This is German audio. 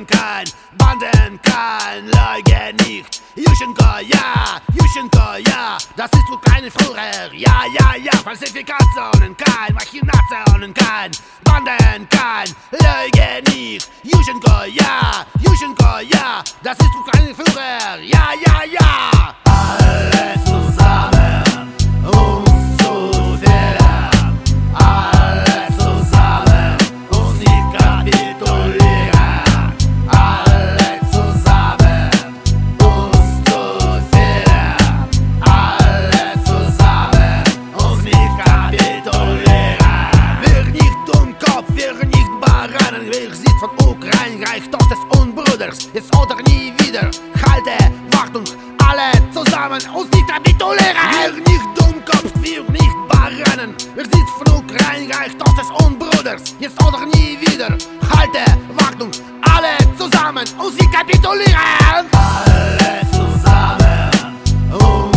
kein Banden, kein Lüge nicht. Juschenko, ja, das ist Ukraine früher. Ja, Falsifikationen, kein Machinationen, kein Banden, kein Lüge nicht. Juschenko, ja, das ist Ukraine früher. Ja, alles zusammen, uns zu fehlen. Alles zusammen, uns nicht kapitulieren. Alles zusammen, uns zu fehlen. Alles zusammen, uns nicht kapitulieren. Wir nicht Dummkopf, wir nicht Baranen. Wir sind von Ukraine, Reich Tochters und Bruders. Jetzt oder nie wieder, halte Achtung, alle zusammen uns nicht kapitulieren. Wir nicht Dummkopf, wir nicht Baranen. Wir sind von Ukraine, Reich Tochters und Bruders. Jetzt oder nie wieder, halte Achtung, alle zusammen uns nicht kapitulieren. Alle zusammen uns